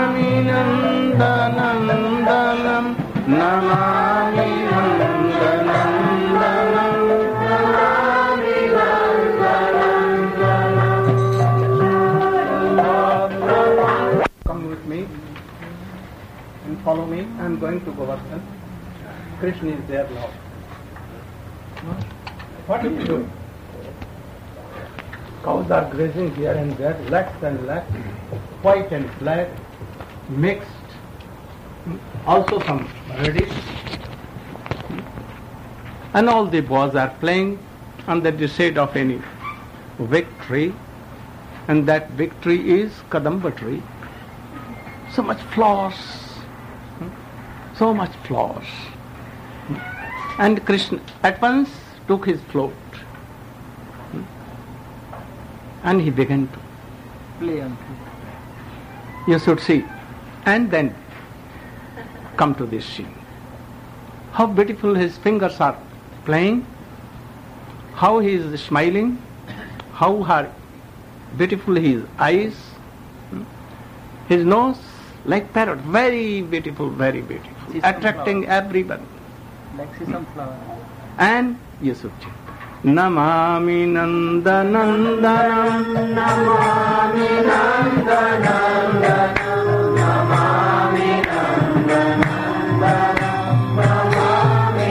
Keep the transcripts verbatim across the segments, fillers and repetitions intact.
Namami Nandanandanam, Namami Nandanandanam, Namami Nandanandanam. Come with me and follow me. I am going to Govardhan. Krishna is there now. What do you do? Cows are grazing here and there, lakhs and lakhs, white and black, mixed, also some reddish. And all the boys are playing under the shade of any victory, and that victory is Kadamba tree. So much flowers, so much flowers. And Krishna at once took his float and he began to Play on flute. You should see. And then come to this scene. How beautiful his fingers are playing, how he is smiling, how her beautiful his eyes, his nose like parrot, very beautiful, very beautiful, Sesame attracting flower. everyone. Like sesame flower. And you should check. Namami Nandanandanam, Namami Nandanandanam, Namami Nandanandanam, Namami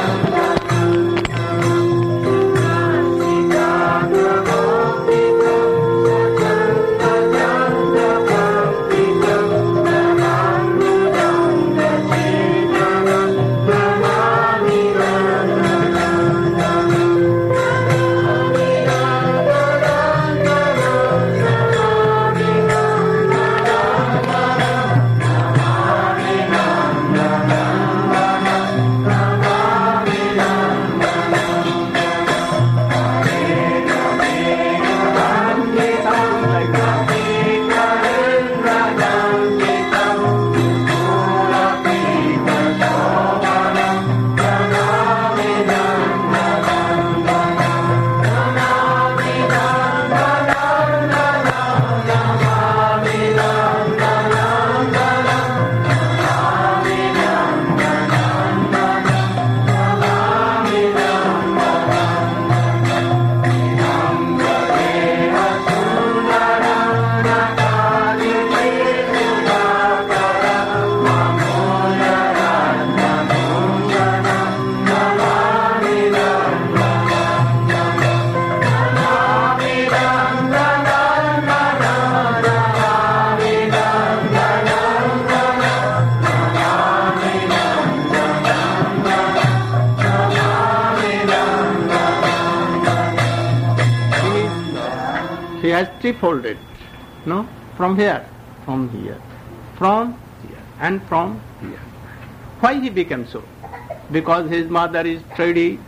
He has three-folded, no? From here, from here, from here, and from here. Why he became so? Because his mother is trady,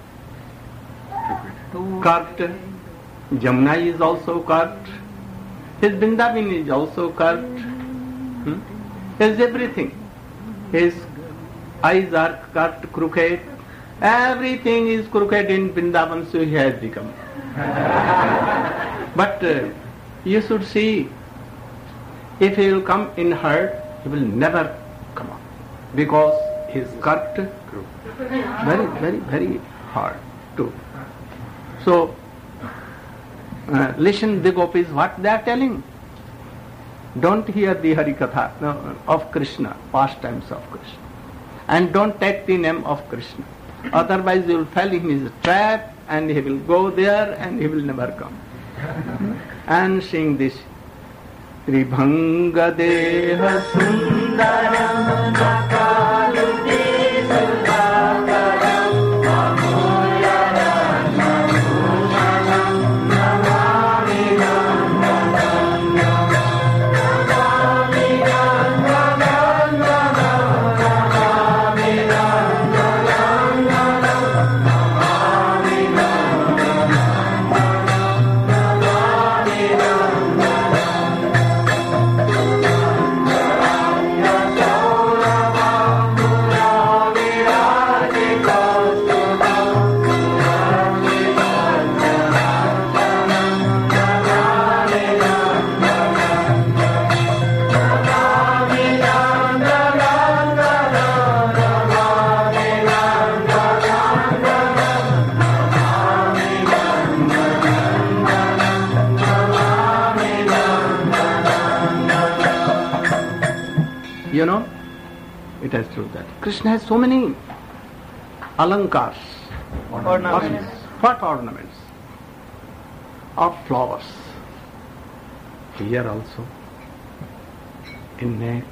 curved. Jamuna is also curved. His Vrindavan is also curved. Hmm? His everything. His eyes are curved, crooked. Everything is crooked in Vrindavan, so he has become. But uh, you should see, if he will come in herd, he will never come out, because he is curved, very, very, very hard too. So, uh, listen the gopis what they are telling. Don't hear the Harikatha no, of Krishna, pastimes of Krishna, and don't take the name of Krishna. Otherwise you will fall in his trap and he will go there and he will never come. And sing this Tribhanga Deha Sundaram Nakaluti Sudhakaram Amulyaram Namushanam Namami Nandanam Namami Nandanam Namami Nandanam Namami Nandanam You know, it has true that Krishna has so many alankars, Ornaments. what ornaments of flowers. Here also, in neck,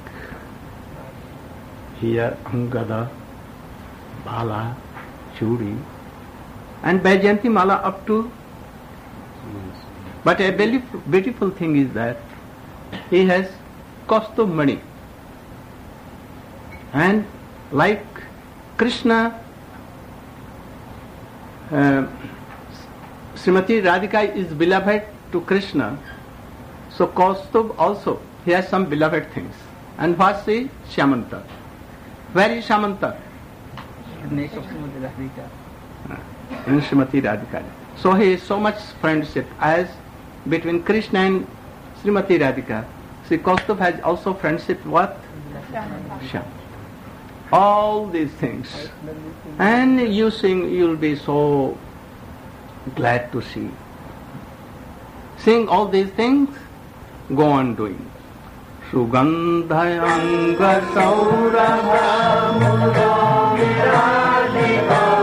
here Angada, Bala, Chudi, and Baijayanti Mala up to. But a very beautiful thing is that he has Kaustubh Mani. And like Krishna, uh, Srimati Radhika is beloved to Krishna, so Kaustubh also, he has some beloved things. And what is Shamanta? Where is Shamanta? Neck of Srimati Radhika. In Srimati Radhika. So he is so much friendship as between Krishna and Srimati Radhika. See, Kaustubh has also friendship what? Shyam. All these things. And you sing, you'll be so glad to see. Seeing all these things, go on doing. Sugandhayanga saurabha mulo viralika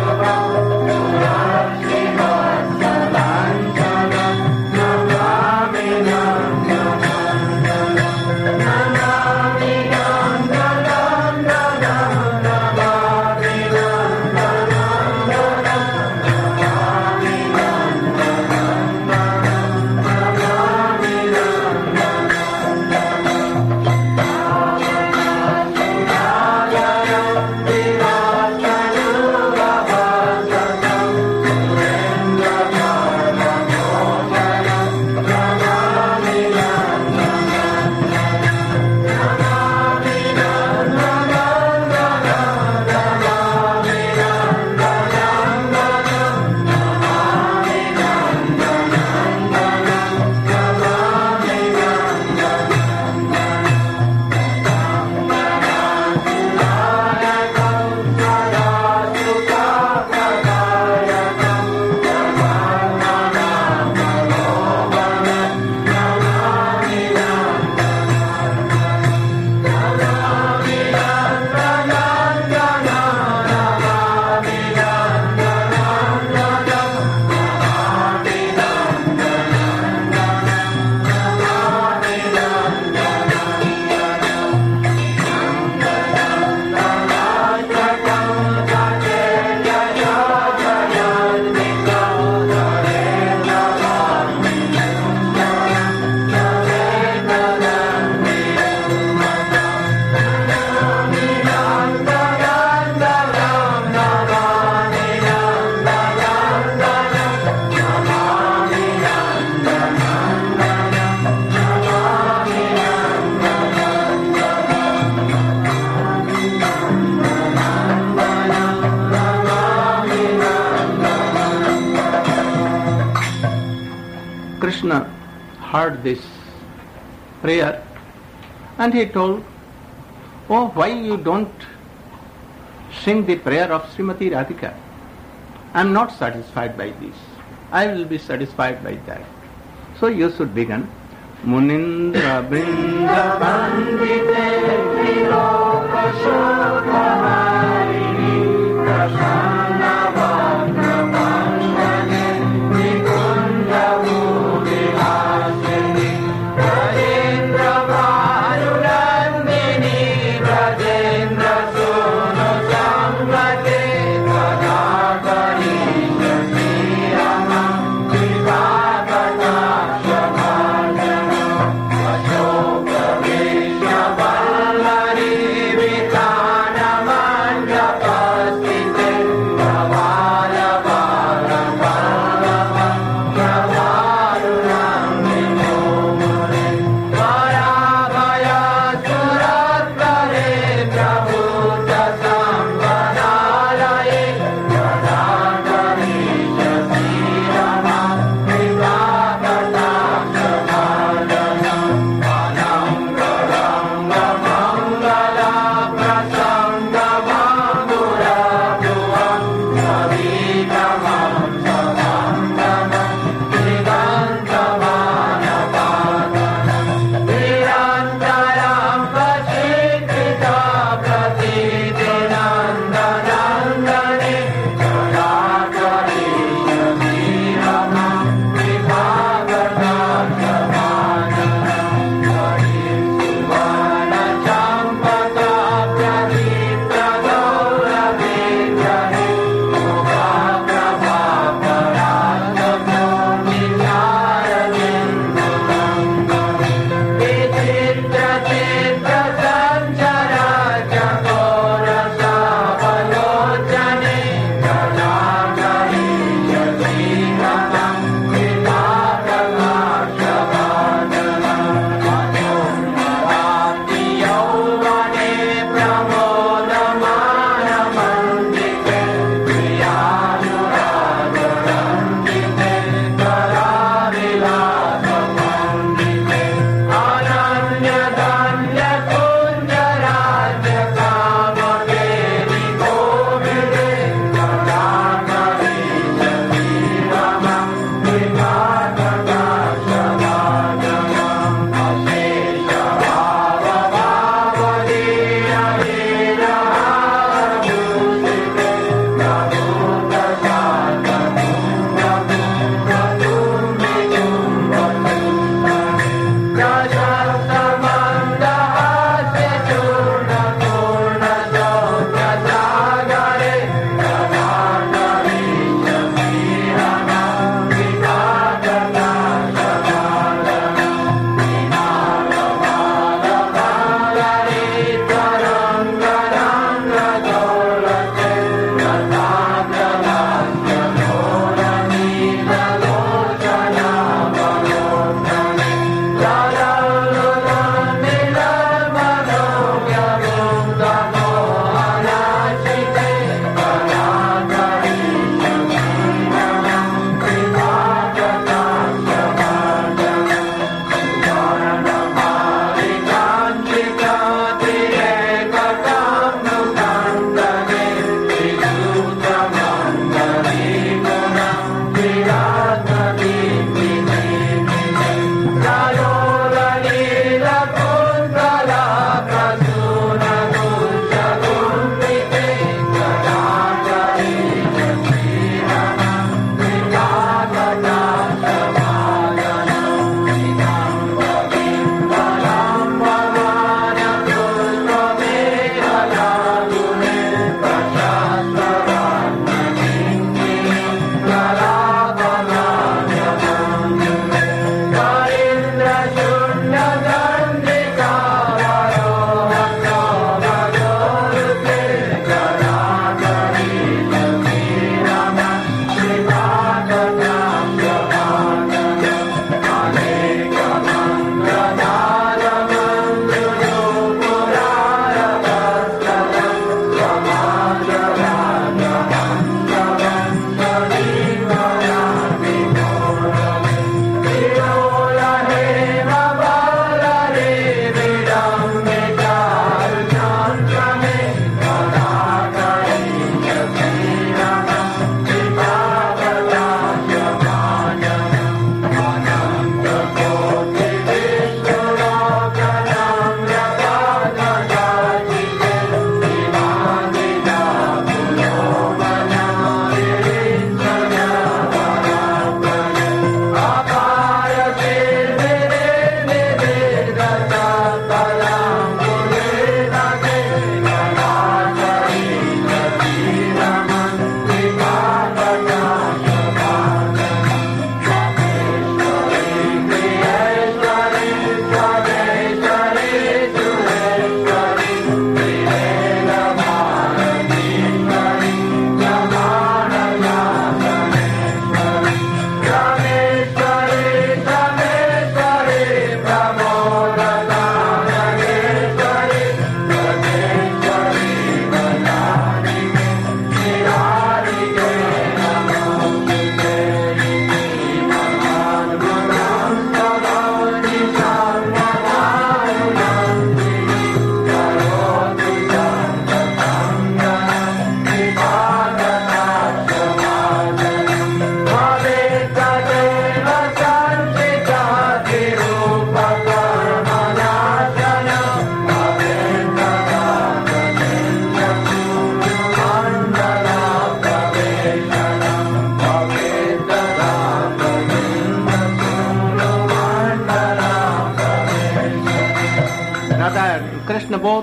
Krishna heard this prayer and he told, oh, why you don't sing the prayer of Srimati Radhika? I am not satisfied by this. I will be satisfied by that. So you should begin. Munindra Brinda Bandite Viloka Shokharini Prashanna Vakra Pandane Nikunda Mudihasini Rajendra Varunandini Rajendra Sunu Samvate Kadakari Shasirama Vivagata Shabhajana Ashoka Vishya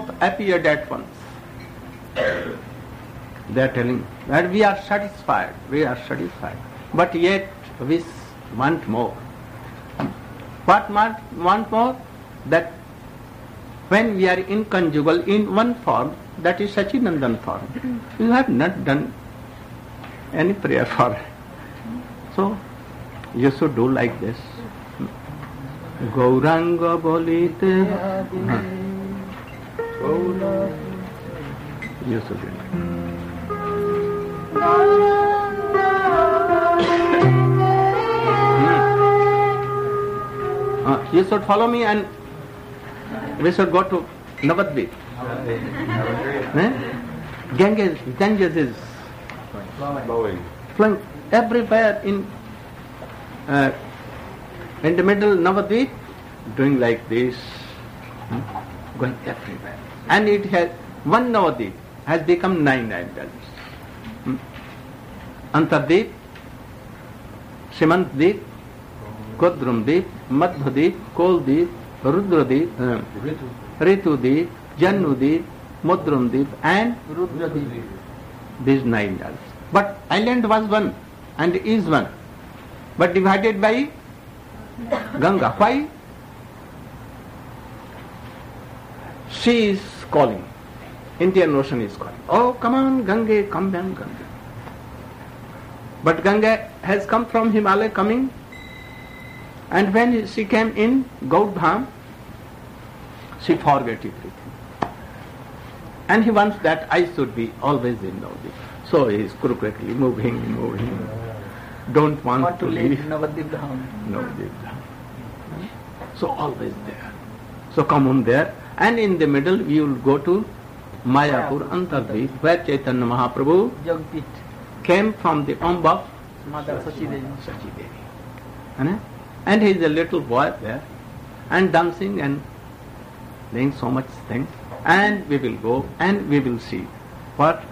both appeared at once. They are telling that we are satisfied, we are satisfied, but yet we want more. What want, want more? That when we are in conjugal in one form, that is Sachinandan form, you have not done any prayer for it. So you should do like this. Gauranga bolite. You should do it. Uh, you should follow me and we should go to Navadvip. eh? Ganges, Ganges is Flowing. flowing everywhere in uh, in the middle Navadvip, doing like this, hmm? going everywhere. And it has, one Navadvip has become nine nine valleys. Hmm? Antardvip, Simantdvip, Kodrumdvip, Madhudvip, Koldvip, Rudradvip, uh, Ritudvip, Janudvip, Mudrumdvip and Rudradvip. These nine valleys. But island was one and is one, but divided by Ganga. Why? She is calling. Indian Ocean is calling. Oh, come on, Ganga, come down, Ganga. But Ganga has come from Himalaya coming, and when she came in Gaudham, she forgot everything. And he wants that I should be always in Navadvip. So he is crookedly moving, moving. Don't want, Want to to leave leave Navadvip Dham. Navadvip. So always there. So come on there. And in the middle we will go to Mayapur, Antardvip, where Chaitanya Mahaprabhu Jagpit. came from the womb of Mother Sachi Devi. Sachi Devi. And he is a little boy there and dancing and doing so much things. And we will go and we will see what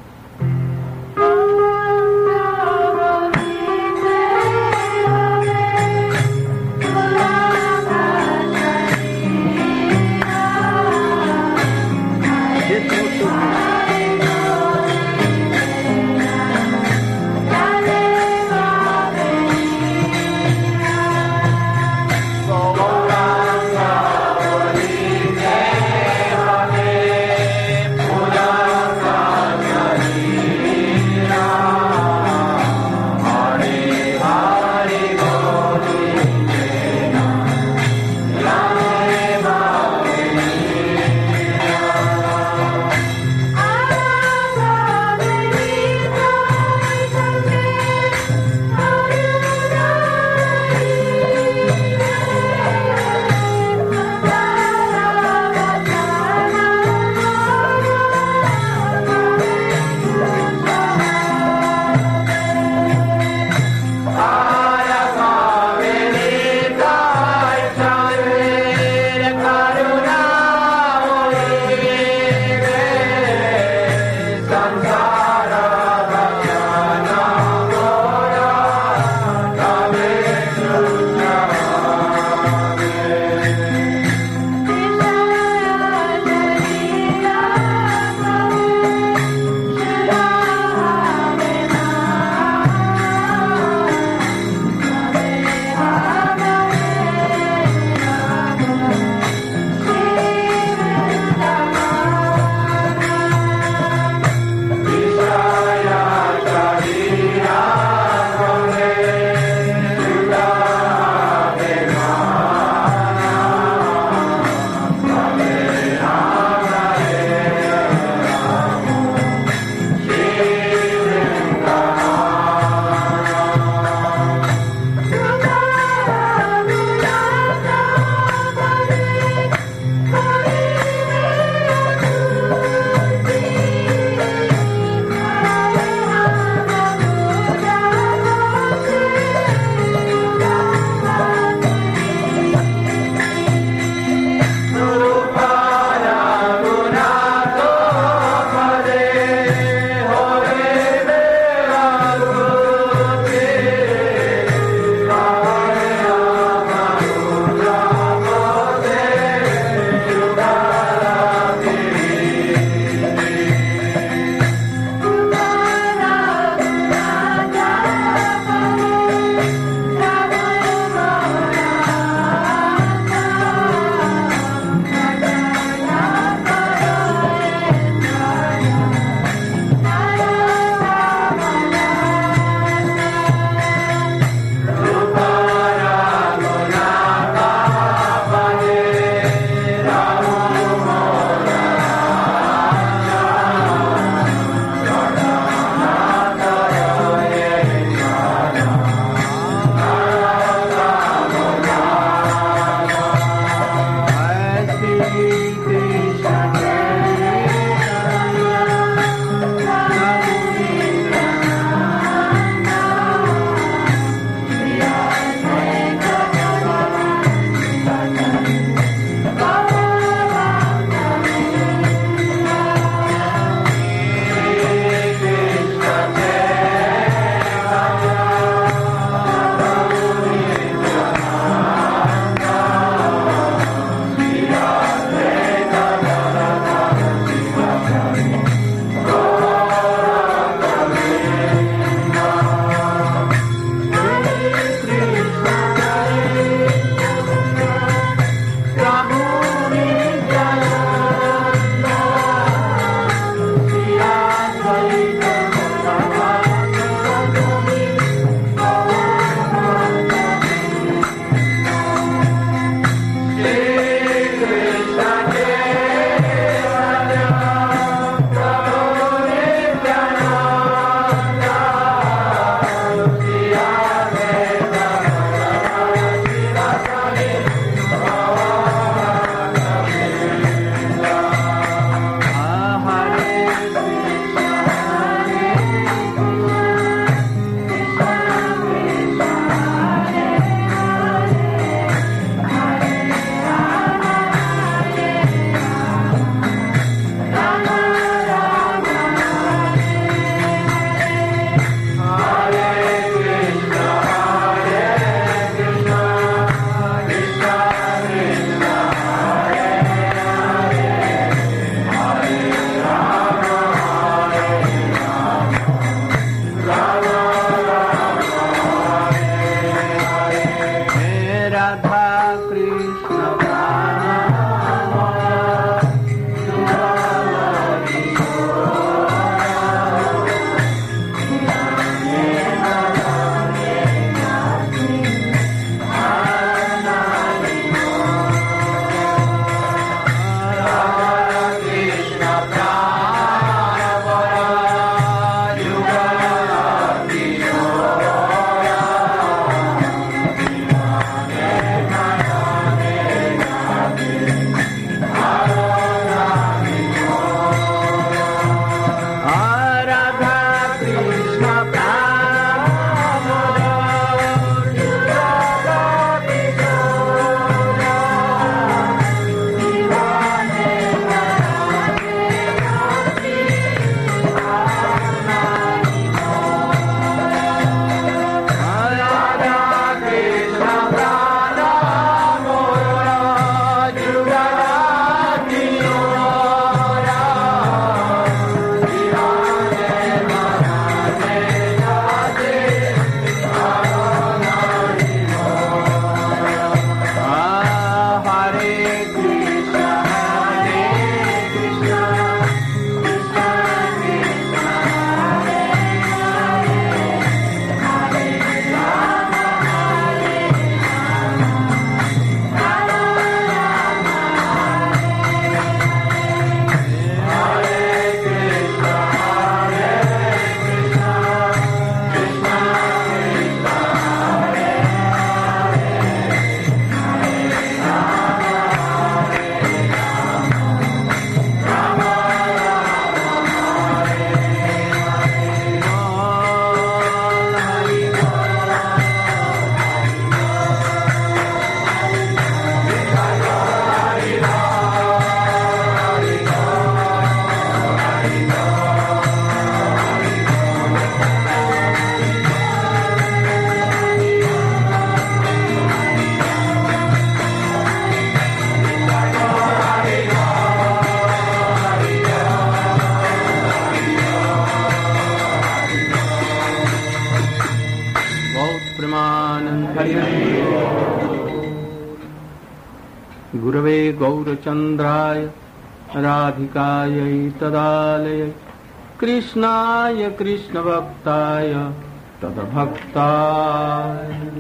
Gurave Gaurachandraya Radhikaya Tadalaya Krishnaya Krishna Bhaktaya Tadabhaktaya.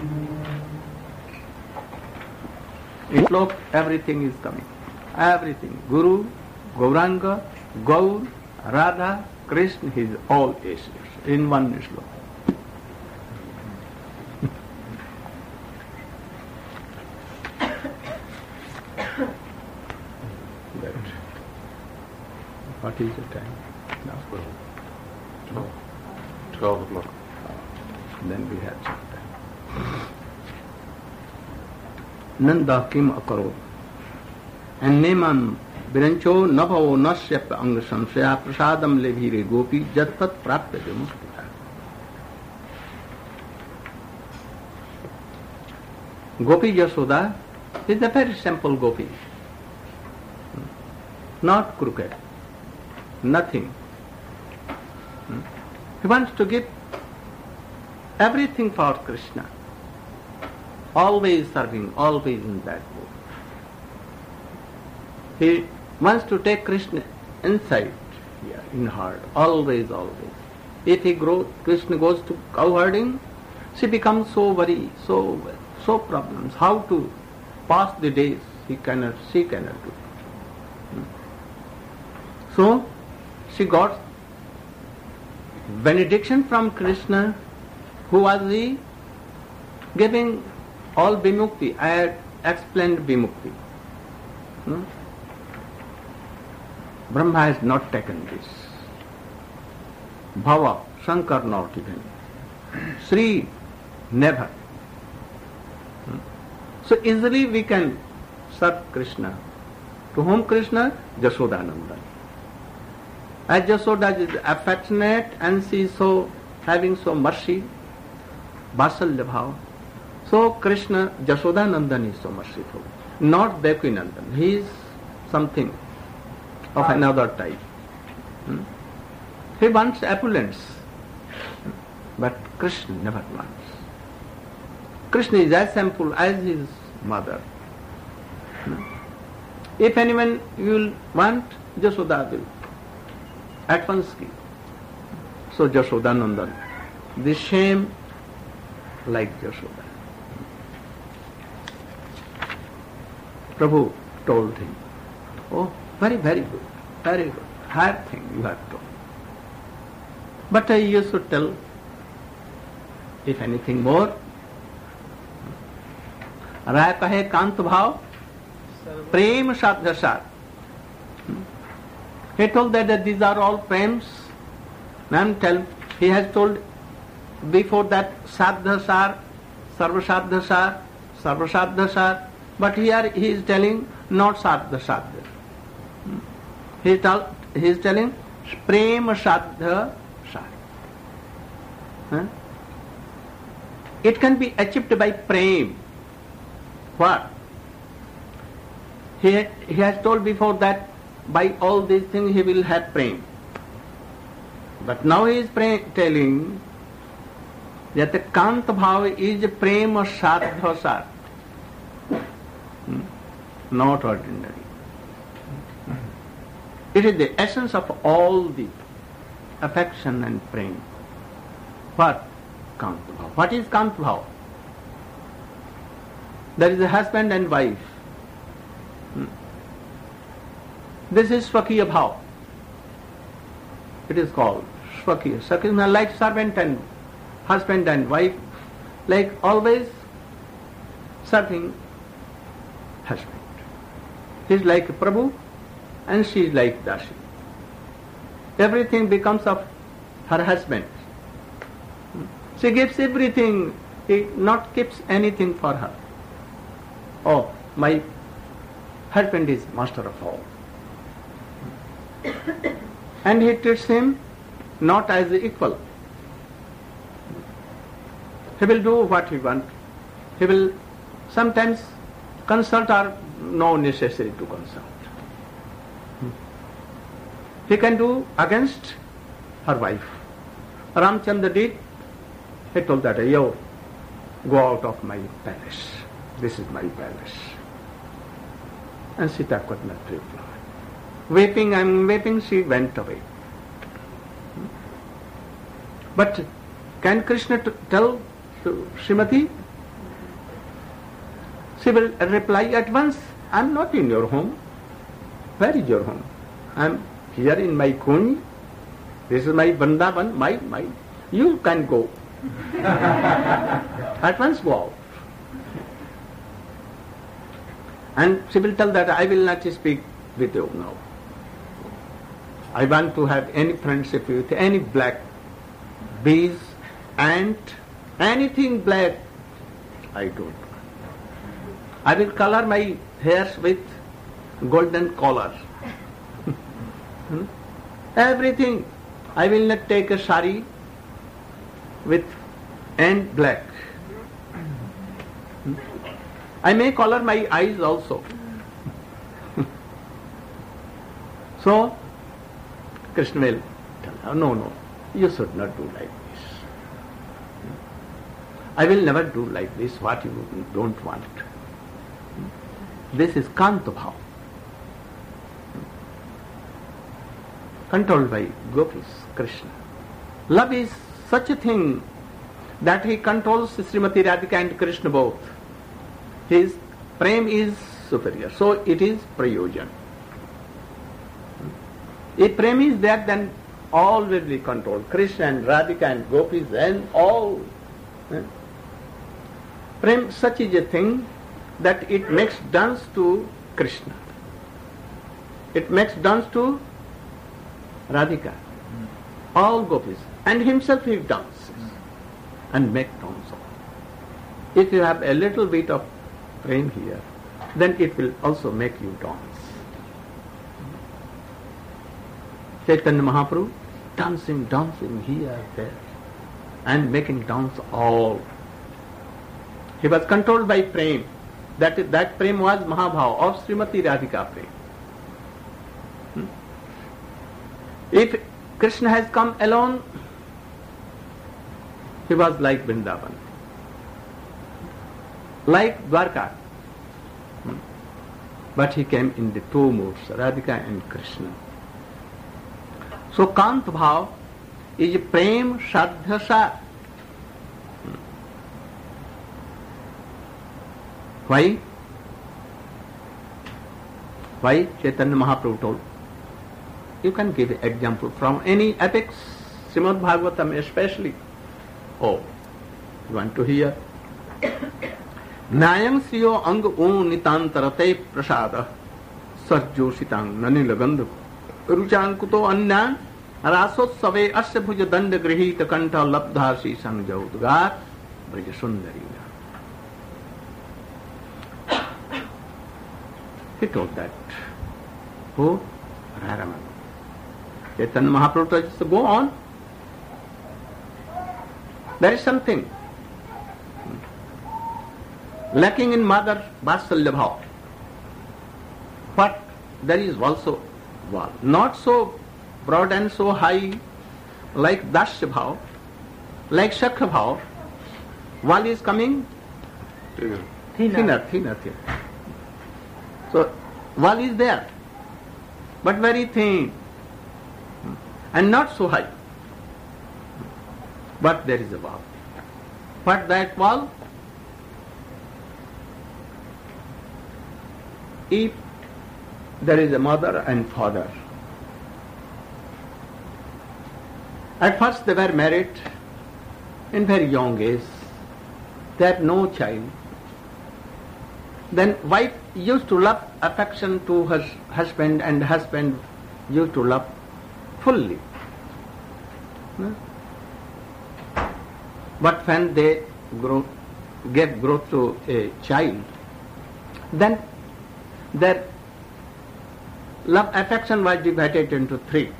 In slok, everything is coming. Everything. Guru, Gauranga, Gaur, Radha, Krishna, he is all is in one slok. What is the time? Now? Twelve. Twelve o'clock. Then we have some time. Nanda kim akaro. And neman virancho nabhavo nasyap anga samsaya prasadam levhire gopi jatpat prapya mukta. Gopi Yasoda is a very simple gopi. Not crooked. Nothing. He wants to give everything for Krishna. Always serving, always in that mood. He wants to take Krishna inside, here, in heart, always, always. If he grows, Krishna goes to cow herding, she becomes so worried, so so problems. How to pass the days, he cannot, she cannot do. So, she got benediction from Krishna, who was the giving all Vimukti. I had explained Vimukti. Hmm? Brahma has not taken this. Bhava, Shankar not even. Sri, never. Hmm? So easily we can serve Krishna. To whom Krishna? Jashodananda. As Jashoda is affectionate and she is so having so mercy, Vasalya Bhava. So Krishna, Jashodanandan is so merciful. Not Devinandan. He is something of another type. Hmm? He wants opulence. But Krishna never wants. Krishna is as simple as his mother. Hmm? If anyone will want, Jashoda will at once give. So Jashodanandan, the same like Jashoda. Prabhu told him, oh, very, very good, very good, hard thing you have told. But I used to tell, if anything more, Raya kahe kant bhav, prem sadhya sar. He told that, that these are all prems. Ma'am, tell, he has told before that sadhya sar, sarva sadhya sar, sarva sadhya sar. But here he is telling not sadhya sadhya. He is, tell, he is telling prema sadhya sar. Huh? It can be achieved by prem. What? He, he has told before that by all these things he will have prem. But now he is pre- telling that the Kanta Bhava is prema sadhya sar. Not ordinary. It is the essence of all the affection and prema. What? Kanta Bhava. What is Kanta Bhava? There is a husband and wife. This is Swakiya Bhava. It is called Swakiya. Swakiya like servant and husband and wife, like always serving husband. He is like Prabhu and she is like Dashi. Everything becomes of her husband. She gives everything, he not keeps anything for her. Oh, my husband is master of all. And he treats him not as equal. He will do what he wants. He will sometimes consult or no necessary to consult. He can do against her wife. Ramchandra did. He told that, yo, go out of my palace. This is my palace. And Sita could not reply. Weeping and weeping, she went away. But can Krishna t- tell to Srimati? She will reply at once, I am not in your home. Where is your home? I am here in my Kuni. This is my Vrindavan, my, my. You can go. At once go out. And she will tell that I will not speak with you now. I want to have any friendship with any black bees, ant, anything black. I don't. I will color my hairs with golden color. Hmm? Everything. I will not take a sari with ant black. Hmm? I may color my eyes also. So, Krishna will tell her, no, no, you should not do like this. I will never do like this what you don't want. This is Kanta Bhav. Controlled by Gopis, Krishna. Love is such a thing that he controls Srimati Radhika and Krishna both. His prem is superior, so it is prayojan. If prem is there, then all will be controlled. Krishna and Radhika and Gopis and all. Prem such is a thing that it makes dance to Krishna. It makes dance to Radhika. All Gopis. And himself he dances and make dance. If you have a little bit of prem here, then it will also make you dance. Chaitanya Mahaprabhu dancing, dancing here, there, and making dance all. He was controlled by prem. That, that prem was Mahabhav of Srimati Radhika prem. Hmm? If Krishna has come alone, he was like Vrindavan, like Dwarka. Hmm? But he came in the two moods, Radhika and Krishna. So Kant Bhav is prem shraddha. Why? Why Chaitanya Mahaprabhu told? You can give an example from any epics, Srimad Bhagavatam especially. Oh, you want to hear? Nayam siyo ang o nitantarate prasada sarjositang nanilagandhu ruchankuto anyan rasotsave asya bhuja danda grihita kanta labdhasi sangjaudugat brajasundari. He told that. Who? Radharaman. Chaitanya Mahaprabhu told us to go on. There is something lacking in Mother Vatsalya Bhav. But there is also wall. Not so broad and so high like Dasya Bhav, like Shakha Bhav. Wall is coming Thinner. thinner, thinner, thinner. So, wall is there, but very thin and not so high. But there is a wall. But that wall, if there is a mother and father, at first they were married in very young age, they had no child. Then wife used to love affection to her husband and husband used to love fully. No? But when they grow, gave growth to a child, then their love affection was divided into three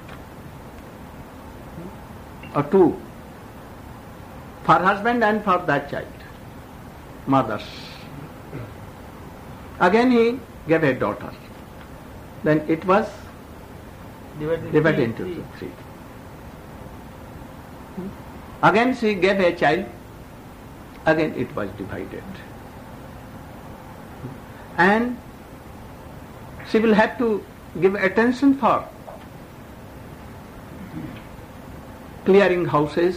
or two, for husband and for that child, mothers. Again he gave a daughter. Then it was Divided, divided three, into three. three. Again she gave a child. Again it was divided. And She will have to give attention for clearing houses,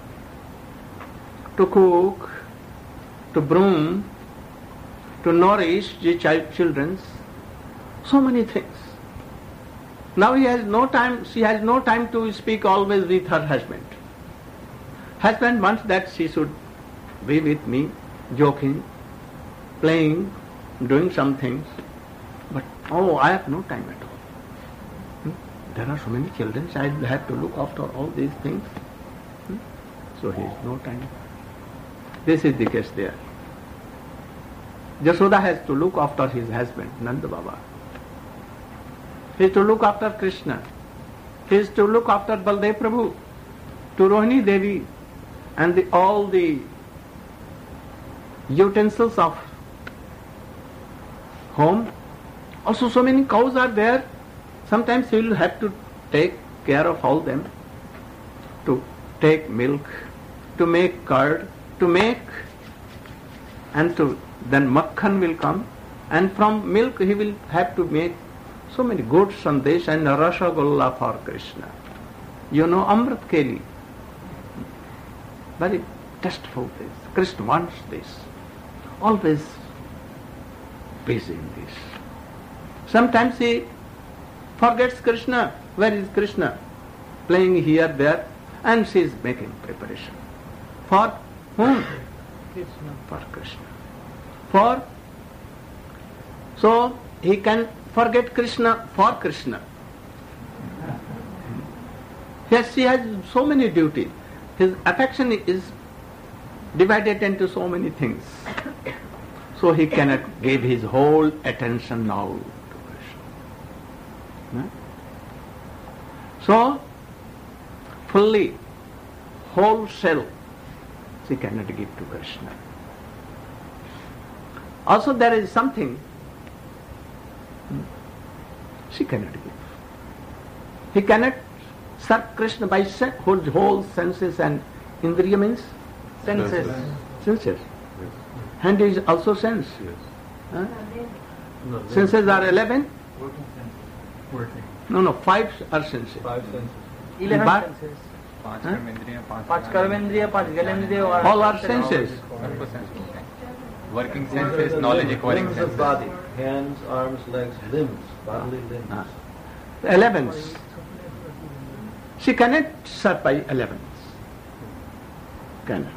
to cook, to broom, to nourish the child children, so many things. Now he has no time, she has no time to speak always with her husband. Husband wants that she should be with me, joking, playing, doing some things. But, oh, I have no time at all. Hmm? There are so many children, I will have to look after all these things. Hmm? So he has no time. This is the case there. Yashoda has to look after his husband, Nanda Baba. He is to look after Krishna. He is to look after Baldev Prabhu, to Rohini Devi, and the, all the utensils of home. Also so many cows are there. Sometimes he will have to take care of all them, to take milk, to make curd, to make, and to then makhan will come, and from milk he will have to make so many good sandesh and rasgulla for Krishna. You know Amrit Keli. Very tasteful this. Krishna wants this. Always busy in this. Sometimes he forgets Krishna. Where is Krishna? Playing here, there, and she is making preparation. For whom? Krishna. For Krishna. For, so he can forget Krishna for Krishna. Yes, he has so many duties. His affection is divided into so many things. So he cannot give his whole attention now to Krishna. So, fully, whole self, she cannot give to Krishna. Also there is something she cannot give. He cannot serve Krishna by sen- whole, whole senses and indriya means? Senses. Senses. Hand is also sense. Yes. Huh? No, Senses are eleven? Working senses. Working. No, no, five are senses. Five senses. Eleven But- senses. पांच हाँ? कर्मेंद्रियां पांच पांच कर्मेंद्रिय, पांच ज्ञानेंद्रिय और All are senses. सबको sense होते हैं working senses knowledge acquiring Limbs of senses body. Hands, arms, legs, limbs. Bodily limbs. Ah. Elevens. She cannot serve by elevens. Cannot.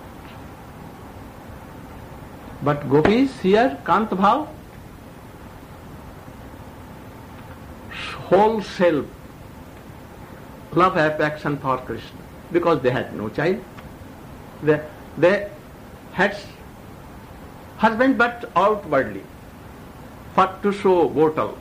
But gopis here, Kant Bhav, whole self, love affection for Krishna, because they had no child. They, they had husband but outwardly, for to show bottle.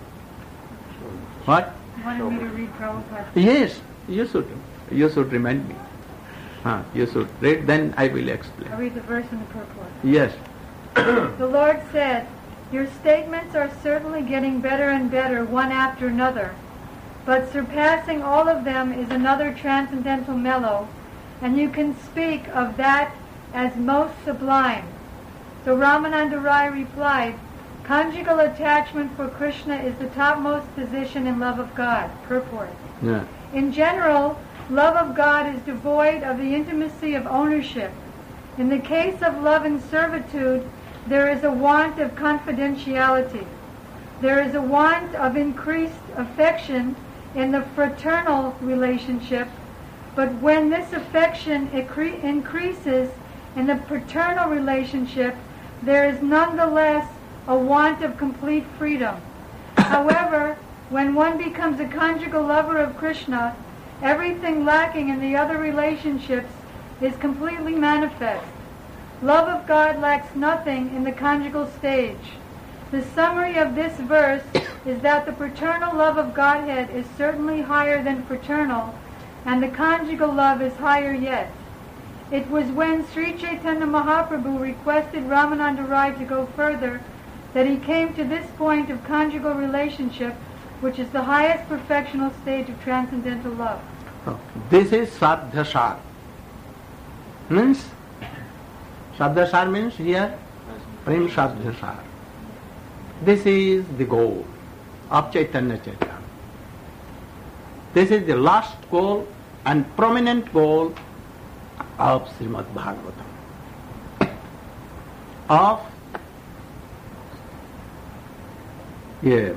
What? Wanted me to read Prabhupada. Yes, you should. You should remind me. Huh, you should read, then I will explain. I'll read the verse in the purport. Yes. The Lord said, "Your statements are certainly getting better and better one after another, but surpassing all of them is another transcendental mellow, and you can speak of that as most sublime." So Ramananda Rai replied, "Conjugal attachment for Krishna is the topmost position in love of God." Purport. Yeah. In general, love of God is devoid of the intimacy of ownership. In the case of love and servitude, there is a want of confidentiality. There is a want of increased affection in the fraternal relationship, but when this affection incre- increases in the paternal relationship, there is nonetheless a want of complete freedom. However, when one becomes a conjugal lover of Krishna, everything lacking in the other relationships is completely manifest. Love of God lacks nothing in the conjugal stage. The summary of this verse is that the paternal love of Godhead is certainly higher than fraternal, and the conjugal love is higher yet. It was when Sri Chaitanya Mahaprabhu requested Ramananda Rai to go further that he came to this point of conjugal relationship, which is the highest perfectional stage of transcendental love. Oh, this is Sadhyasar. Means, Sadhyasar means here, Prem Sadhyasar. This is the goal of Chaitanya Charitamrita. This is the last goal and prominent goal of Srimad Bhagavatam, of yeah,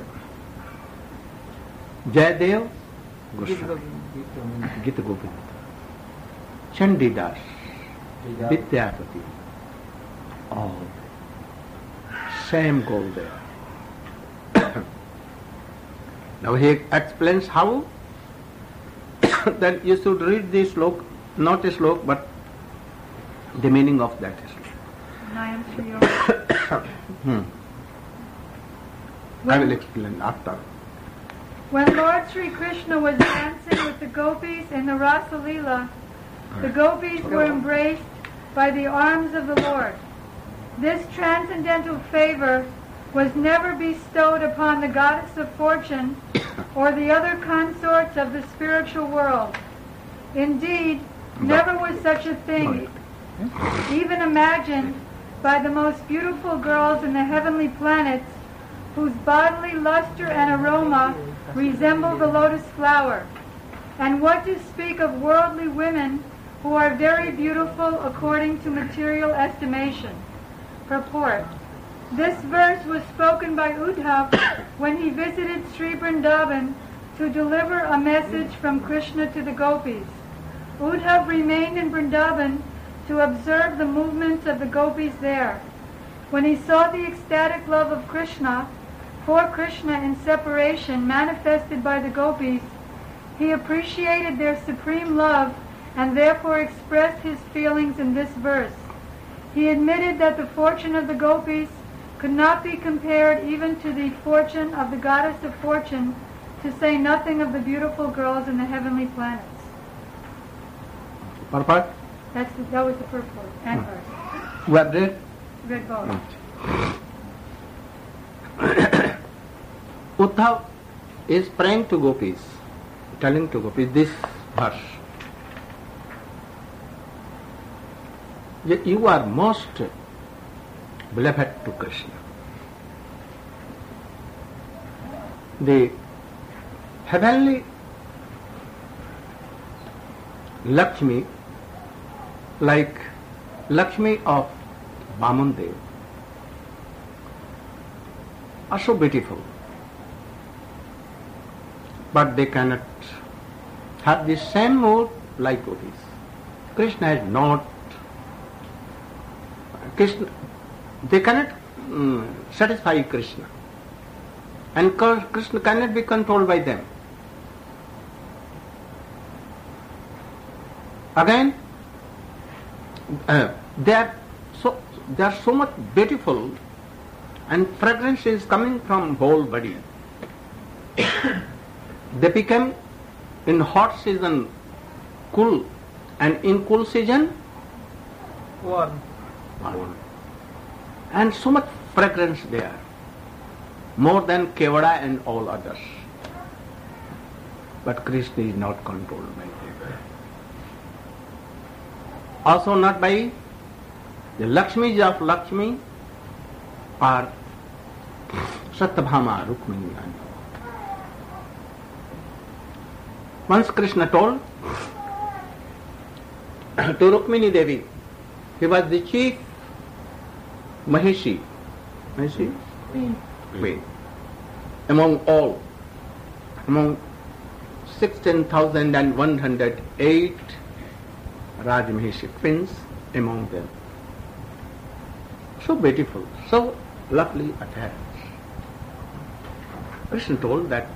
Jayadev Goswami, Gita Govinda, Chandidas, Vidyapati, all same goal there. Now he explains how that you should read this slok, not a slok, but the meaning of that slok. Nayam Shriyo. hmm. I will explain after. When Lord Sri Krishna was dancing with the gopis in the Rasa Leela, the gopis were embraced by the arms of the Lord. This transcendental favor was never bestowed upon the goddess of fortune or the other consorts of the spiritual world. Indeed, never was such a thing even imagined by the most beautiful girls in the heavenly planets, whose bodily luster and aroma resemble the lotus flower. And what to speak of worldly women who are very beautiful according to material estimation. Purport. This verse was spoken by Uddhav when he visited Sri Vrindavan to deliver a message from Krishna to the gopis. Uddhav remained in Vrindavan to observe the movements of the gopis there. When he saw the ecstatic love of Krishna, for Krishna in separation manifested by the gopis, he appreciated their supreme love and therefore expressed his feelings in this verse. He admitted that the fortune of the gopis could not be compared even to the fortune of the goddess of fortune, to say nothing of the beautiful girls in the heavenly planets. Purport? That's the, that was the purport and verse. You have read? Read both. Uddhav is praying to gopis, telling to gopis this verse. You are most beloved to Krishna. The heavenly Lakshmi, like Lakshmi of Vamandev, are so beautiful, but they cannot have the same mood like gopis. Krishna is not Krishna, they cannot um, satisfy Krishna, and Krishna cannot be controlled by them. Again, uh, they are so they are so much beautiful, and fragrance is coming from whole body. They become in hot season cool, and in cool season Warm. warm. And so much fragrance there, more than Kevada and all others. But Krishna is not controlled by them. Also not by the Lakshmis of Lakshmi or Satyabhama, Rukmini. Once Krishna told to Rukmini Devi, he was the chief Mahishi, Mahishi? Queen. Queen. Among all, among sixteen thousand one hundred eight Raj Mahishi queens among them. So beautiful, so lovely attached. Krishna told that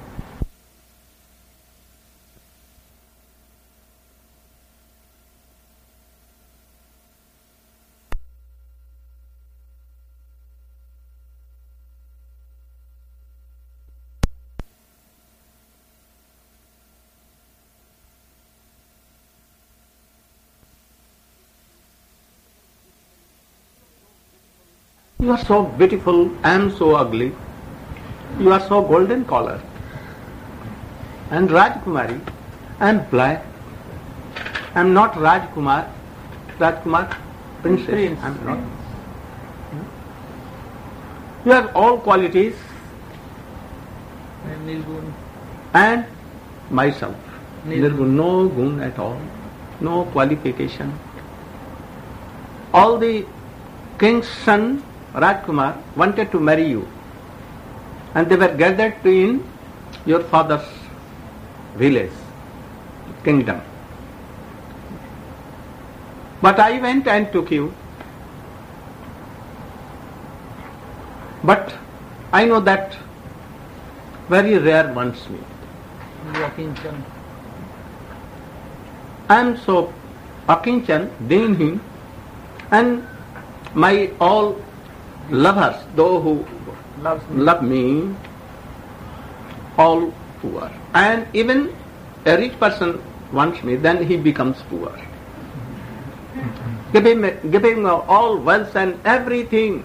you are so beautiful, I am so ugly. You are so golden color. And Rajkumari, I am black. I am not Rajkumar. Rajkumar, princess. Prince. I am not. You have all qualities, And Nirgun. and myself. Nirgun. Nirgun, no gun at all, no qualification. All the king's son, Rajkumar, wanted to marry you, and they were gathered in your father's village, kingdom. But I went and took you. But I know that very rare wants me. Wakinchan. I am so akinchan, dinhim, and my all lovers, those who Loves me. love me, all poor. And even a rich person wants me, then he becomes poor. Give him, give him all wealth and everything.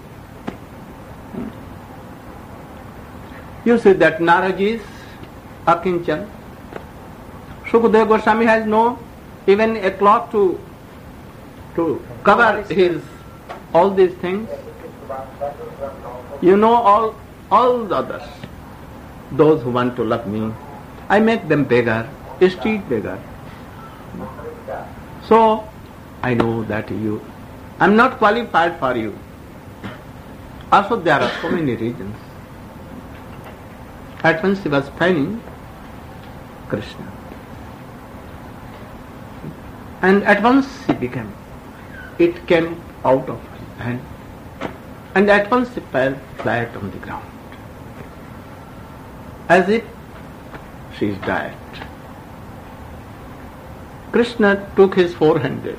You see that Narad is akinchan. Sukadeva Goswami has no even a cloth to to cover his all these things. You know all all the others, those who want to love me, I make them beggar, street beggar. So I know that you, I am not qualified for you. Also there are so many reasons. At once he was finding Krishna. And at once he became, it came out of his hand. And at once he fell flat on the ground, as if she is dead. Krishna took his four hands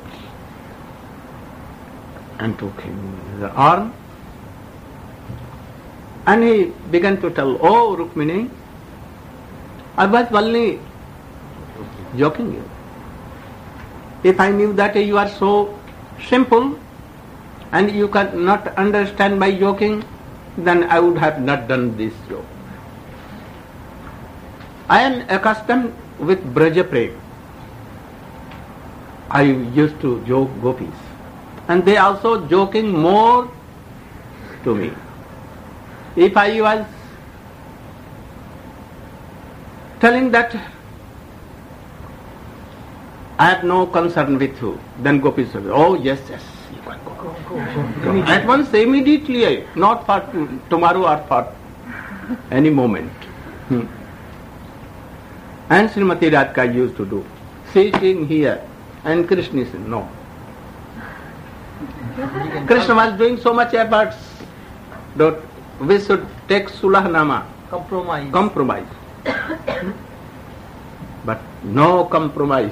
and took him in the arm, and he began to tell, "Oh Rukmini, I was only joking you. If I knew that you are so simple and you cannot understand my joking, then I would have not done this joke. I am accustomed with Braja Prem. I used to joke gopis, and they also joking more to me. If I was telling that I have no concern with you, then gopis will say, "Oh yes, yes, you can go." Go, go, go. At once, immediately, not for to- tomorrow or for any moment. Hmm. And Srimati Radhika used to do, sitting here, and Krishna said, "No." Krishna was doing so much efforts that we should take Sulahnama, Compromise. compromise. But no compromise.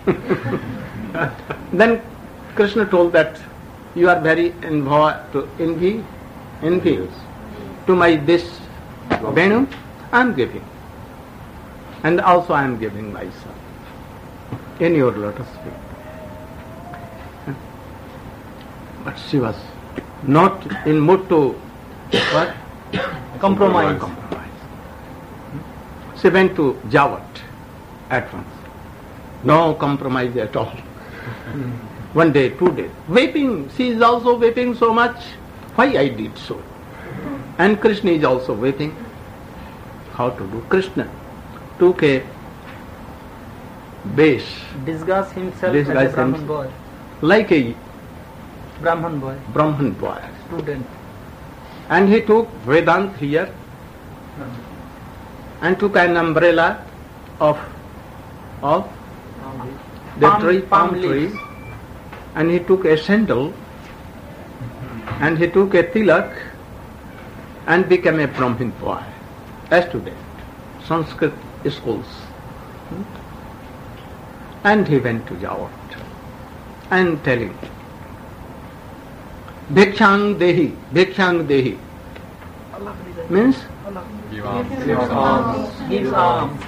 Then Krishna told that you are very envo- to envy, envious to my this Venu, I am giving. And also I am giving myself in your lotus feet. But she was not in mood to what? Compromise. Compromise. She went to Jawat at once. No compromise at all. One day, two days. Weeping. She is also weeping so much. Why I did so? And Krishna is also weeping. How to do? Krishna took a base Disguise himself Disguise as a Brahman himself. boy. like a Brahman boy. Brahman boy. Student. And he took Vedant here and took an umbrella of of the Palm- tree, palm, palm tree, leaves. and he took a sandal, and he took a tilak, and became a Brahmin boy, a student, Sanskrit schools. Hmm? And he went to Jawat and telling, Bhikshang Dehi, Bhikshang Dehi, means Give alms. Gives alms. Gives alms.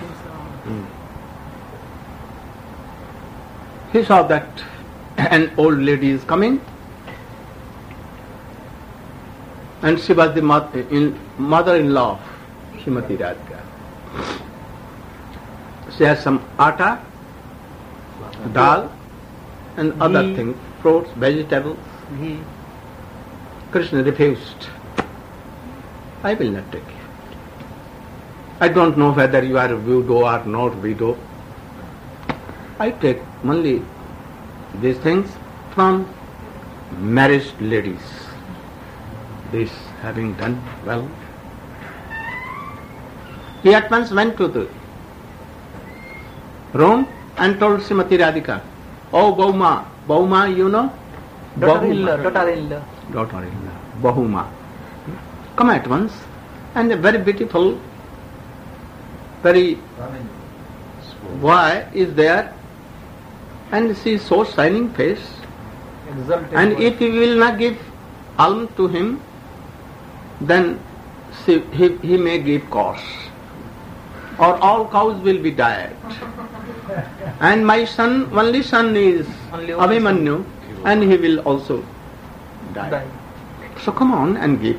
he saw that an old lady is coming, and she was the mother, in, mother-in-law of Srimati Radhika. She has some atta, dal, and other Ghee. things, fruits, vegetables. He Krishna refused. I will not take it. I don't know whether you are a widow or not widow. I take only these things from married ladies. This having done well, he at once went to the room and told Srimati Radhika, "Oh Bahuma, Bahuma, you know, Daughter-in-law, Bahuma, daughter-in-law. daughter-in-law, Bahuma, come at once." And a very beautiful, very boy is there, and she is so shining face. Exalted And voice. if he will not give alms to him, then she, he, he may give cows, or all cows will be died. And my son, only son is Only one Abhimanyu, and he will also die. Die. So come on and give.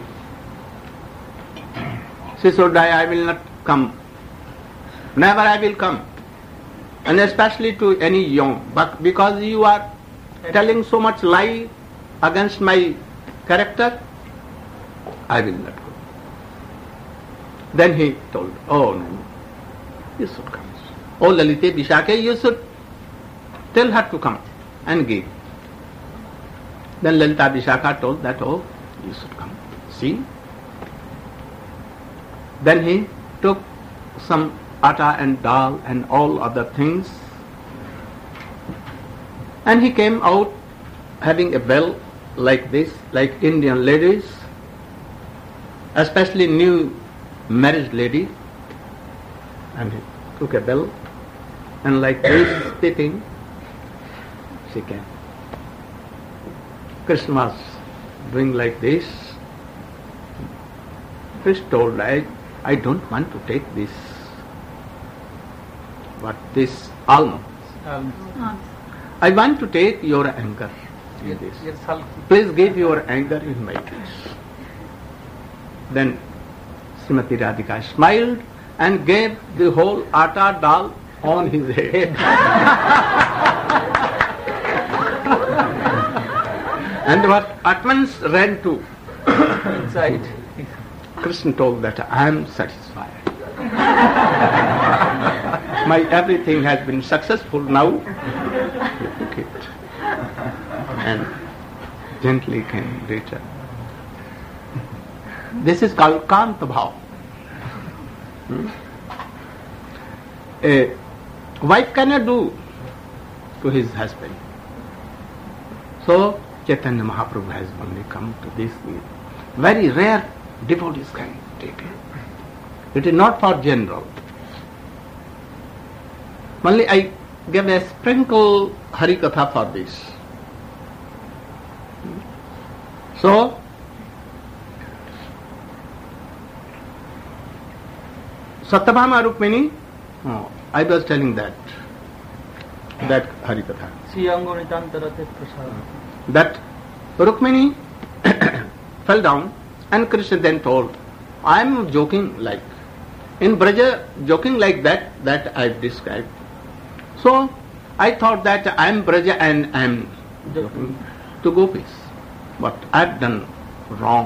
She said, I, I will not come. Never I will come. And especially to any young, but because you are telling so much lie against my character, I will not go. Then he told, oh no, you should come. Oh Lalite Vishakhe, you should tell her to come and give. Then Lalita Vishakha told that, oh, you should come. See? Then he took some atta and dal and all other things, and he came out having a bell like this, like Indian ladies, especially new married lady, and he took a bell and like this speaking, she came. Krishna was doing like this. Krishna told, I, I don't want to take this, but this alms. Um, I want to take your anger in this. yes, sulky. Please give your anger in my case. Then Srimati Radhika smiled and gave the whole atta dal on his head. And what at once ran to Inside. Krishna told that I am satisfied. My everything has been successful now. He took it and gently came return. This is called Kanta Bhav. Hmm? A wife cannot do to his husband. So Chaitanya Mahaprabhu has only come to this. Very rare devotees can take it. It is not for general. Only I give a sprinkle Harikatha for this. So, Satyabhama Rukmini, oh, I was telling that, that Harikatha. Sriyangonitantara prasad. That Rukmini fell down and Krishna then told, I am joking like, in Braja, joking like that, that I described. So, I thought that I am Braja and I am joking to gopis. But I have done wrong.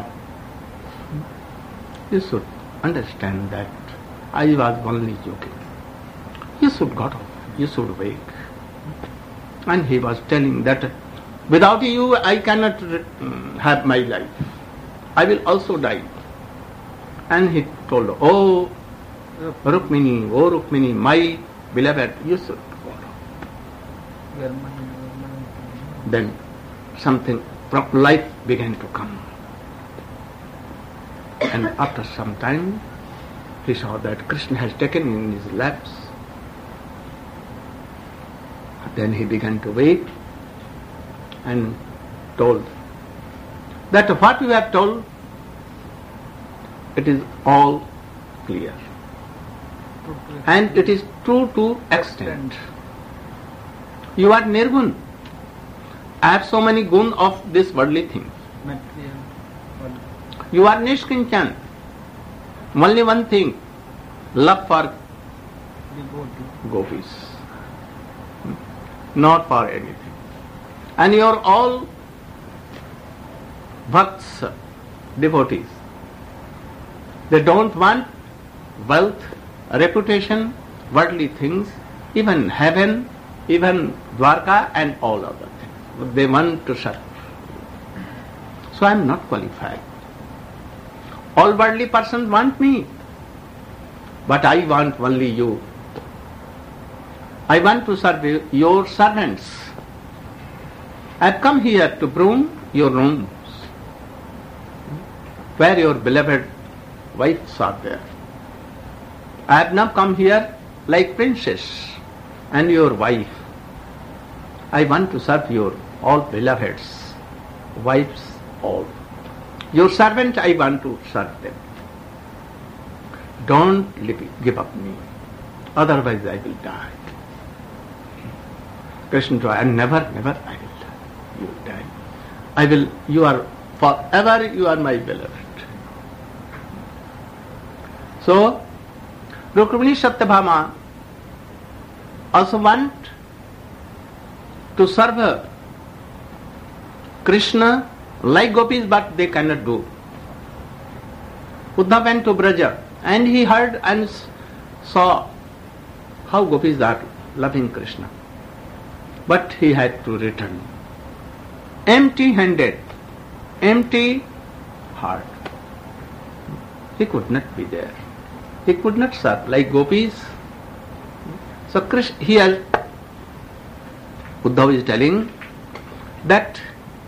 You should understand that I was only joking. You should got up, you should wake. And he was telling that without you I cannot um, have my life. I will also die. And he told, oh Rukmini, oh Rukmini, my beloved, you should go down. Then something from life began to come. And after some time, he saw that Krishna has taken in his laps. Then he began to wake and told that what you have told, it is all clear. And it is true to extent. You are nirgun. I have so many gun of this worldly things. Material. You are nishkinchan. Only one thing, love for Devotee. gopis, not for anything. And you are all bhakts, devotees. They don't want wealth, reputation, worldly things, even heaven, even Dwarka and all other things. They want to serve. So I am not qualified. All worldly persons want me, but I want only you. I want to serve your servants. I have come here to broom your rooms, where your beloved wives are there. I have not come here like princess and your wife. I want to serve your all beloveds, wives, all. Your servant, I want to serve them. Don't live, give up me, otherwise I will die. Krishna told, and never, never I will die. You will die. I will, you are, forever you are my beloved. So, Rukmini Satyabhama also want to serve her. Krishna like gopis, but they cannot do. Uddhava went to Braja and he heard and saw how gopis are loving Krishna. But he had to return empty-handed, empty heart. He could not be there. He could not serve like gopis. So Krishna, here Uddhava is telling that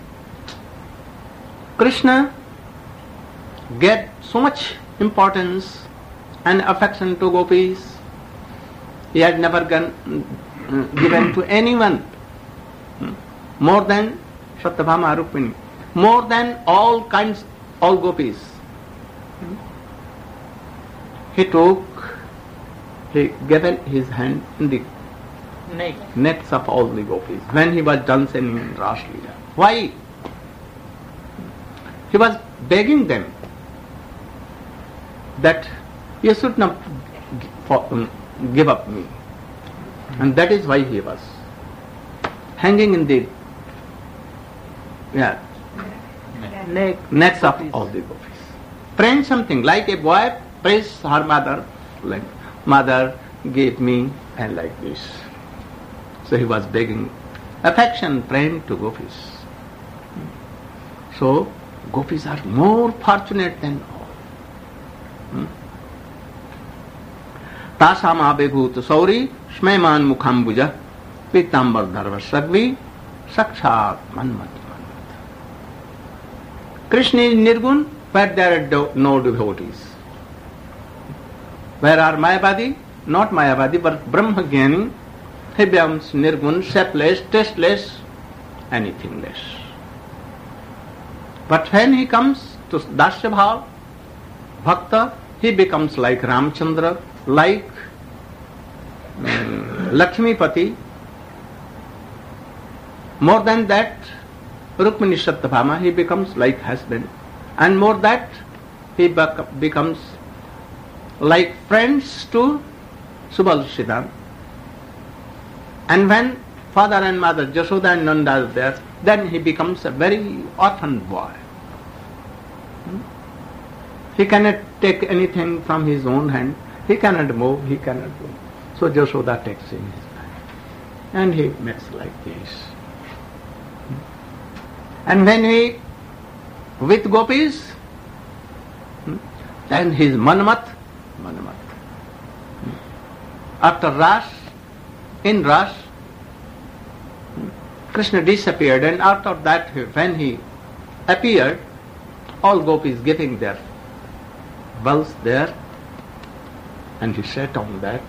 Krishna gave so much importance and affection to gopis. He had never gone, given to anyone more than Satyabhama Rukmini, more than all kinds, all gopis. He took, he given his hand in the Neck. necks of all the gopis when he was dancing in Ras Leela. Why? He was begging them that you should not give up me. And that is why he was hanging in the yeah, Neck. necks of all the gopis. Praying something like a boy prays her mother, like mother gave me and like this. So he was begging affection, praying to gopis. So gopis are more fortunate than all. Hmm? Tasam abhibhut sauri shmaiman mukhambuja pitambar dharva sagvi sakshat manmat manmat. Krishna is nirgun where there are do- no devotees. Where are Mayavadi? Not Mayavadi, but Brahmagyani. He becomes nirgun, shapeless, tasteless, anything less. But when he comes to Dasya Bhav, Bhakta, he becomes like Ramchandra, like um, Lakshmipati. More than that, Rukmini Satyabhama, he becomes like husband. And more that, he bec- becomes like friends to Subal-Siddham. And when father and mother, Jashoda and Nanda are there, then he becomes a very orphan boy. Hmm? He cannot take anything from his own hand. He cannot move, he cannot do. So Jashoda takes in his hand. And he makes like this. Hmm? And when he, with gopis, hmm? then his Manmat, Manmat. Hmm? After Ras, in Ras, Krishna disappeared, and after that, when he appeared, all gopis giving their wells there, and he sat on that.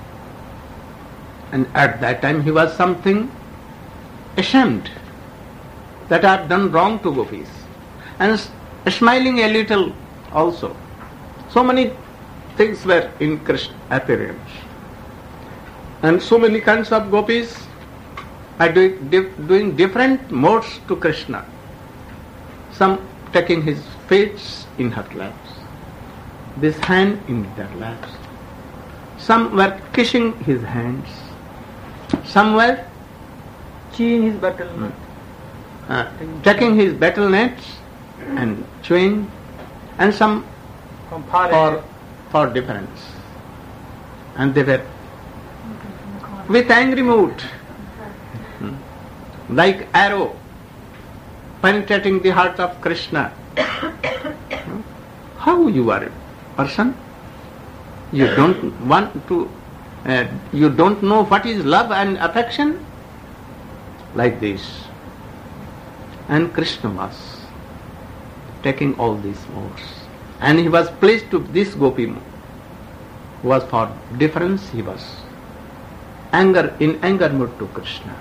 And at that time he was something ashamed that I have done wrong to gopis, and smiling a little also. So many things were in Krishna's appearance. And so many kinds of gopis are doing, doing different modes to Krishna. Some taking his feet in her laps, this hand in their laps. Some were kissing his hands. Some were Chewing his battle. uh, taking his battle nets and chewing, and some From far for, away. for difference. and they were with angry mood, hmm, like arrow penetrating the heart of Krishna. Hmm? How you are a person? You don't want to, uh, you don't know what is love and affection? Like this. And Krishna was taking all these modes. And he was pleased to this gopi who was for difference, he was anger in anger mood to Krishna.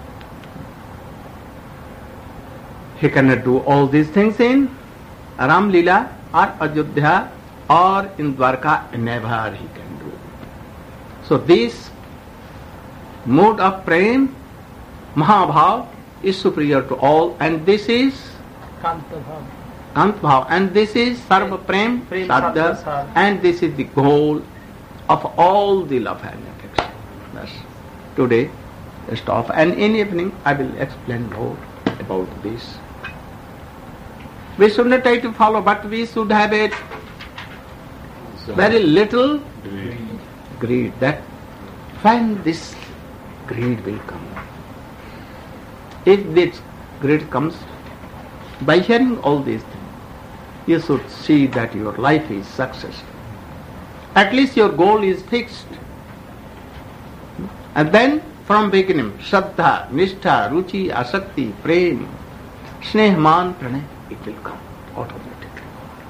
He cannot do all these things in Ram Leela or Ayodhya or in Dwarka, never he can do. So this mode of prem, Mahabhav, is superior to all, and this is Kanta Bhav. Ant Bhav, and this is Sarva Prem, Prem Sadhya, Sadhya, Sadhya. and this is the goal of all the love and affection. Thus, today, stop, and in evening I will explain more about this. We should not try to follow, but we should have a very little Greed. greed, that when this greed will come. If this greed comes, by hearing all these things, you should see that your life is successful. At least your goal is fixed. And then from beginning, Shraddha, Nishtha, Ruchi, Asakti, Prem, Snehman, Pranay, it will come automatically.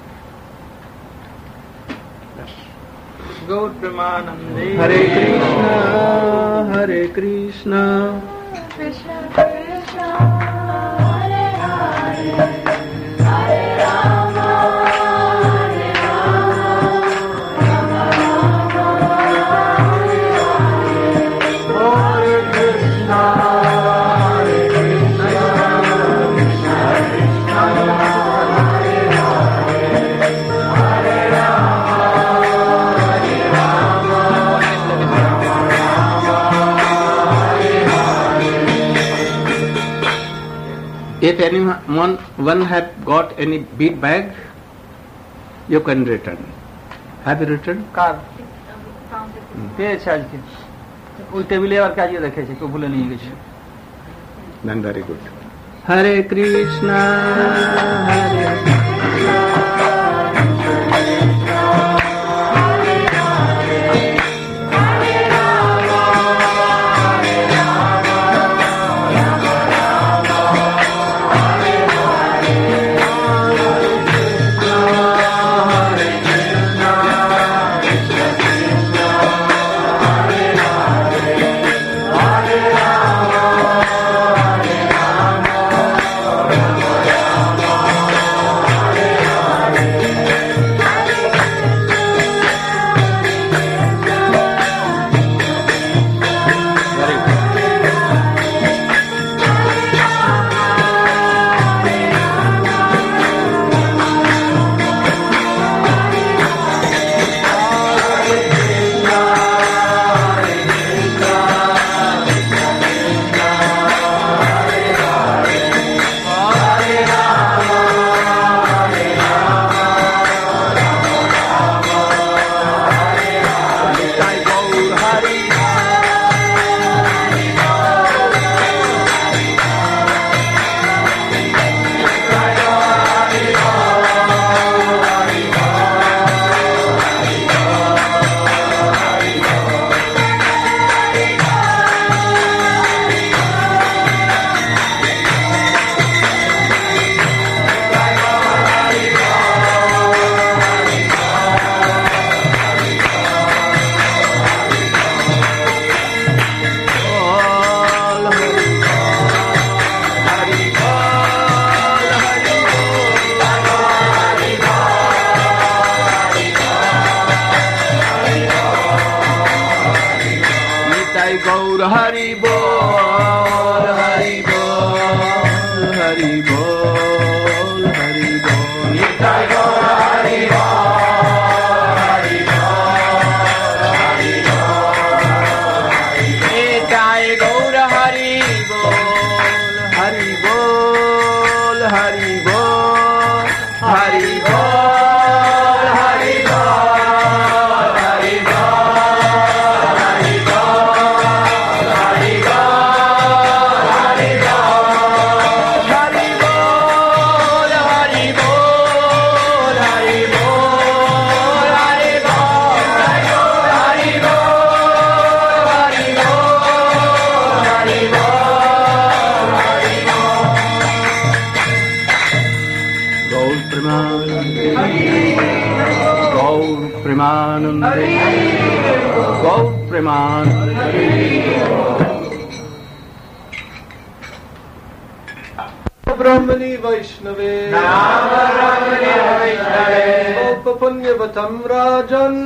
Yes. Gaur Premanande. Hare Krishna, Hare Krishna, Krishna Krishna, Hare Hare, Hare Rama, Hare Rama, Rama Rama, Hare Hare, Hare Krishna, Hare Krishna, Krishna Krishna, Hare Hare, Hare Rama, Hare Rama, if anyone one have got any bead bag, you can return. Have you returned? কার পেয়েছে আজকে ওই টেবিলে আবার কাজিয়ে রেখেছে কেউ ভুলে নিয়ে গেছে Then very good. Hare Krishna, Hare Gaur Hari Bol, Hari Bol, Hari Bol, Hari Bol. Nitai Gaur Hari Bol, Hari Bol, Hari Bol. Nitai Gaur Hari Bol, Hari Bol, Hari Bol, Hari Bol, Hari Bol, Hari Bol. प्रेमानंदे गौर प्रेमानंदे। ब्रह्मणि वैष्णवे स्वल्प पुण्यवतं राजन्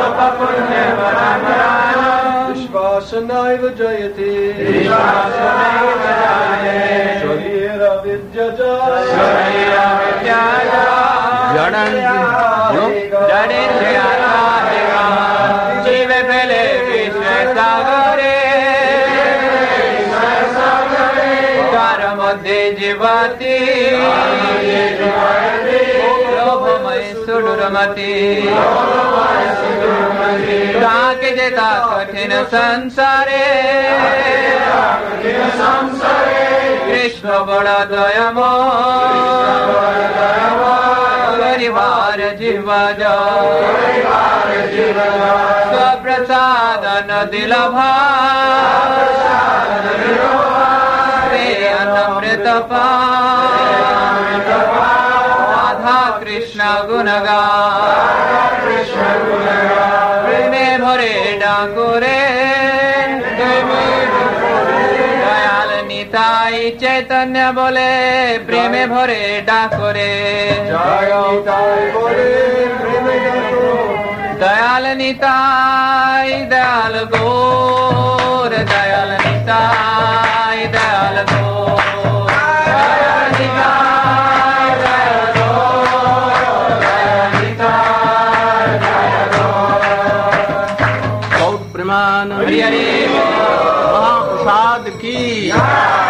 विश्वासनैव जयते शरीरविद्यजा जीव फैले विश्व सागरे मध्य जीवती लोभमय सुडुरमती ताके जेता कठिन संसारे कृष्ण बड़ा दयामय परिवार जीवज स्वप्रसादन दिलभा अनमृत राधा कृष्ण गुणगा प्रेमे भरे डाकुरे दयाल निताई चैतन्य बोले प्रेमे भरे डाकुरे दयाल निताई दयाल गौर दयाल निताई दयाल गौर महाप्रसाद की